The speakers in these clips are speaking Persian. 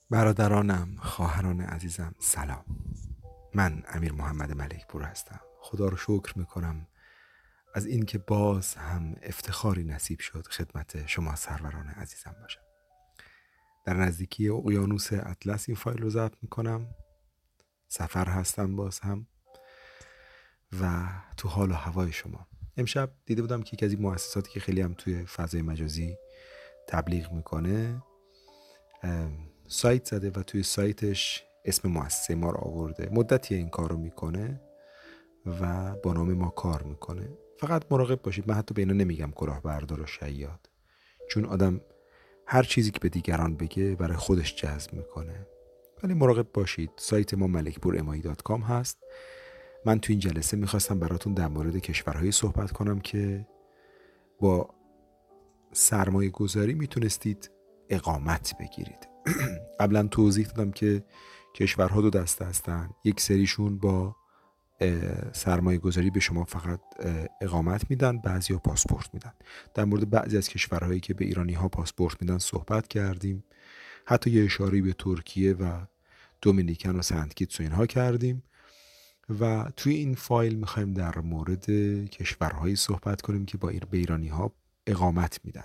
برادرانم، خواهران عزیزم، سلام. من امیر محمد ملکپور هستم. خدا رو شکر میکنم از اینکه باز هم افتخاری نصیب شد خدمت شما سروران عزیزم باشم. در نزدیکی اقیانوس اطلس این فایل رو ضبط میکنم. سفر هستم باز هم و تو حال و هوای شما. امشب دیده بودم که یکی از این مؤسساتی که خیلی هم توی فضای مجازی تبلیغ میکنه سایت زده و توی سایتش اسم مؤسسه ما رو آورده. مدتی این کار رو میکنه و با نام ما کار میکنه. فقط مراقب باشید، من حتی به اینا نمیگم کلاهبردار و شیاد، چون آدم هر چیزی که به دیگران بگه برای خودش جذب میکنه. ولی مراقب باشید. سایت ما ملکپورMI.com هست. من تو این جلسه میخواستم براتون در مورد کشورهایی صحبت کنم که با سرمایه گذاری میتونستید اقامت بگیرید. قبلا توضیح دادم که کشورها دو دسته هستن. یک سریشون با سرمایه گذاری به شما فقط اقامت میدن، بعضی ها پاسپورت میدن. در مورد بعضی از کشورهایی که به ایرانی ها پاسپورت میدن صحبت کردیم. حتی یه اشاره به ترکیه و دومینیکن و سنت کیتس و اینها کردیم. و توی این فایل میخوایم در مورد کشورهایی صحبت کنیم که به ایرانی ها اقامت میدن.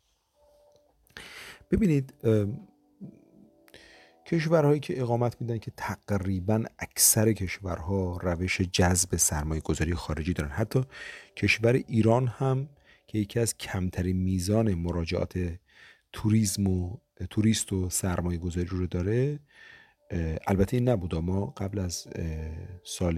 ببینید، کشورهایی که اقامت میدن که تقریبا اکثر کشورها روش جذب سرمایه گذاری خارجی دارن. حتی کشور ایران هم که یکی از کمترین میزان مراجعات توریست و سرمایه گذاری رو داره. البته این نبود، ما قبل از سال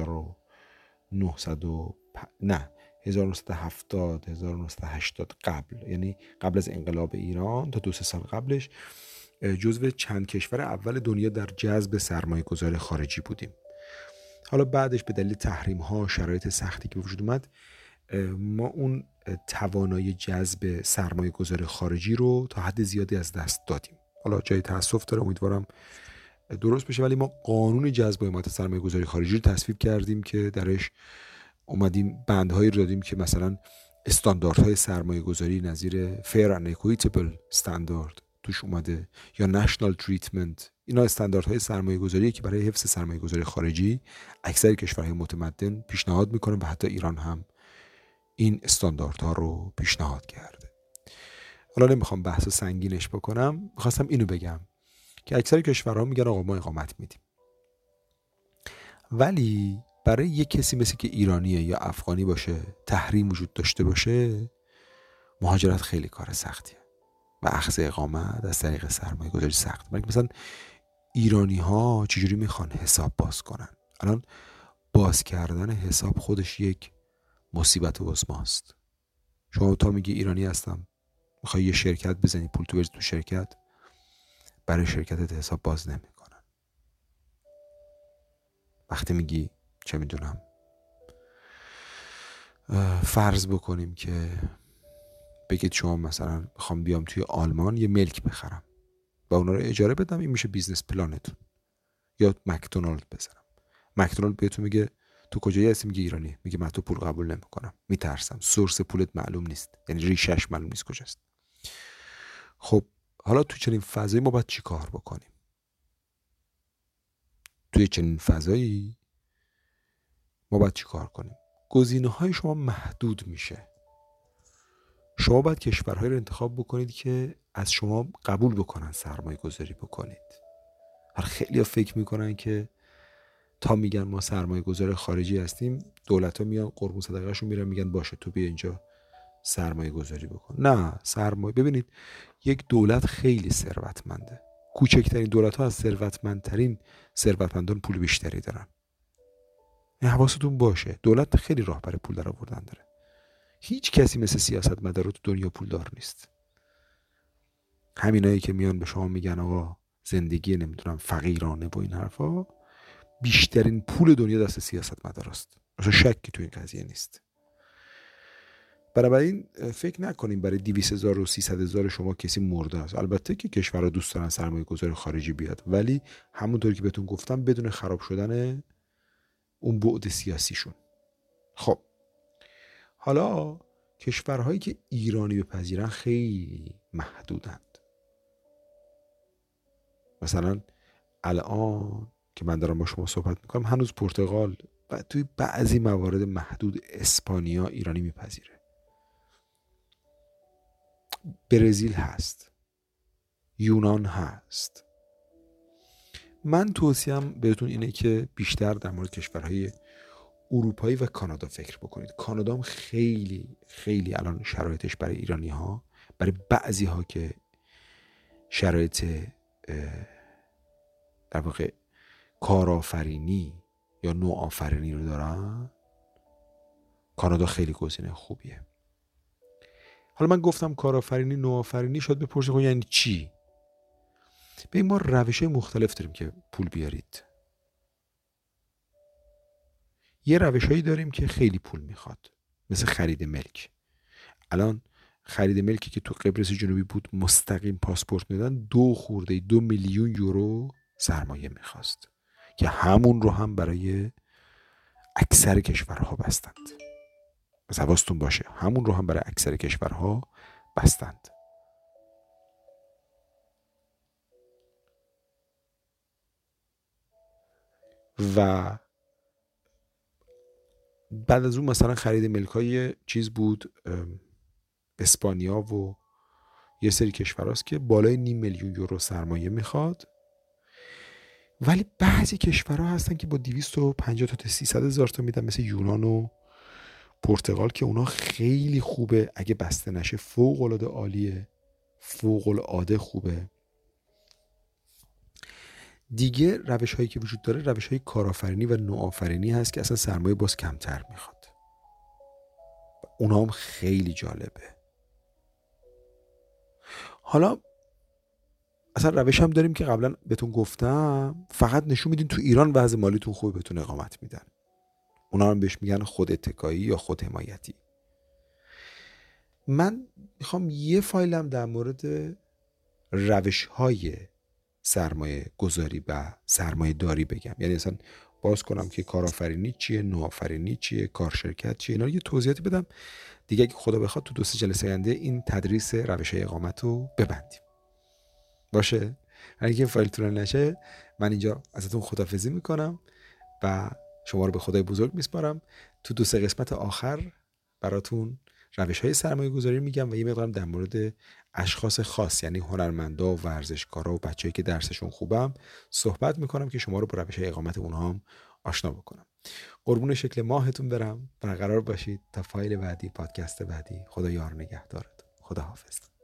1970 1980 قبل، یعنی قبل از انقلاب ایران تا 2-3 سال قبلش جزو چند کشور اول دنیا در جذب سرمایه گذار خارجی بودیم. حالا بعدش به دلیل تحریم ها، شرایط سختی که وجود اومد، ما اون توانایی جذب سرمایه گذار خارجی رو تا حد زیادی از دست دادیم. حالا جای تاسف داره، امیدوارم درست بشه، ولی ما قانون جذب و حمایت سرمایه گذاری خارجی رو تصویب کردیم که درش اومدیم بندهایی رو دادیم که مثلا استانداردهای سرمایه گذاری نظیر fair and equitable standard توش اومده، یا national treatment. اینا استانداردهای سرمایه گذاری که برای حفظ سرمایه گذاری خارجی اکثر کشورهای متمدن پیشنهاد میکنن و حتی ایران هم این استانداردها رو پیشنهاد کرده. حالا نمیخوام بحث سنگینش بکنم، میخواستم اینو بگم که اکثر کشورها میگن آقا ما اقامت میدیم، ولی برای یک کسی مثل که ایرانیه یا افغانی باشه، تحریم وجود داشته باشه، مهاجرت خیلی کار سختیه و اخذ اقامت از طریق سرمایه گذاری سخت. مثلا ایرانی ها چجوری میخوان حساب باز کنن؟ الان باز کردن حساب خودش یک مصیبت عظماست. شما تا میگی ایرانی هستم، میخوای یه شرکت بزنی، پول تو بریزی تو شرکت، برای شرکتت حساب باز نمیکنن. وقتی میگی چه میدونم، فرض بکنیم که بگید شما مثلا میخوام بیام توی آلمان یه ملک بخرم و اونا رو اجاره بدم، این میشه بیزنس پلانتون. یا مکدونالد بزنم، مکدونالد بهتون میگه تو کجایی هستی؟ میگه ایرانی. میگه من تو پول قبول نمیکنم، میترسم، سورس پولت معلوم نیست، یعنی ریشش معلوم نیست کجاست. خب حالا تو چنین فضایی ما باید چی کار بکنیم؟ توی چنین فضایی ما باید چی کار کنیم؟ گزینه‌های شما محدود میشه. شما باید کشورهایی رو انتخاب بکنید که از شما قبول بکنن سرمایه گذاری بکنید. خیلی ها فکر میکنن که تا میگن ما سرمایه گذار خارجی هستیم، دولت ها میان قربون صدقه شون میرن میگن باشه تو بیا اینجا سرمایه گذاری بکن. نه، سرمایه، ببینید یک دولت خیلی ثروتمنده. کوچکترین دولت ها از ثروتمندترین ثروتمندان پول بیشتری دارن. حواستون باشه، دولت خیلی راه برای پول در آوردن داره. هیچ کسی مثل سیاستمدار تو دنیا پولدار نیست. همینایی که میان به شما میگن آقا زندگی نمیدونم فقیرانه و این حرفا، بیشترین پول دنیا دست سیاستمداراست. اصلا شکی تو این قضیه نیست. بنابراین فکر نکنیم برای 200,000 و 300,000 شما کسی مرده است. البته که کشورها دوست دارن سرمایه گذار خارجی بیاد، ولی همونطور که بهتون گفتم بدون خراب شدن اون بعد سیاسیشون. خب حالا کشورهایی که ایرانی بپذیرن خیلی محدودند. مثلا الان که من دارم با شما صحبت میکنم هنوز پرتغال و توی بعضی موارد محدود اسپانیا ایرانی میپذیره. برزیل هست، یونان هست. من توصیهم بهتون اینه که بیشتر در مورد کشورهای اروپایی و کانادا فکر بکنید. کانادا هم خیلی خیلی الان شرایطش برای ایرانی ها، برای بعضی ها که شرایط در واقع کارآفرینی یا نوآفرینی رو دارن، کانادا خیلی گزینه خوبیه. حالا من گفتم کارآفرینی، نوآفرینی، شاید بپرسید خب یعنی چی؟ به ما روش‌های مختلف داریم که پول بیارید. یه روش‌هایی داریم که خیلی پول میخواد، مثل خرید ملک. الان خرید ملکی که تو قبرس جنوبی بود مستقیم پاسپورت میدادن 2 میلیون یورو سرمایه میخواست که همون رو هم برای اکثر کشورها بستند. از حواستون باشه همون رو هم برای اکثر کشورها بستند. و بعد از اون مثلا خرید ملکای چیز بود، اسپانیا و یه سری کشورهاست که بالای 0.5 میلیون یورو سرمایه میخواد. ولی بعضی کشورها هستن که با 250 تا 300 هزار تا میدن، مثل یونان و پرتغال که اونا خیلی خوبه، اگه بسته نشه فوق العاده عالیه، فوق العاده خوبه. دیگه روش هایی که وجود داره روش های کارآفرینی و نوآفرینی هست که اصلا سرمایه باز کمتر میخواد. اونا هم خیلی جالبه. حالا اصلا روش هم داریم که قبلا بهتون گفتم، فقط نشون میدین تو ایران وضع مالیتون خوبه بهتون اقامت میدن. اونا هم بهش میگن خود اتکایی یا خود حمایتی. من میخوام یه فایلم در مورد روش های سرمایه گذاری و سرمایه داری بگم، یعنی اصلا باز کنم که کارآفرینی چیه، نوآفرینی چیه، کارشرکت چیه، اینا رو یه توضیحاتی بدم دیگه. اگه خدا بخواد تو 2-3 جلسه آینده این تدریس روش های اقامت رو ببندیم. باشه؟ اگه فایل طولانی نشه من اینجا ازتون خداحافظی میکنم و شما رو به خدای بزرگ میسپارم. تو 2-3 قسمت آخر براتون روش های سرمایه گذاری میگم و یه مقدارم در مورد اشخاص خاص، یعنی هنرمندا و ورزشکارا و بچه‌ای که درسشون خوبم صحبت میکنم که شما رو با روش های اقامت اونها هم آشنا بکنم. قربون شکل ماهتون برم. برقرار باشید تا فایل بعدی، پادکست بعدی. خدا یار نگهدارتون. خدا حافظ.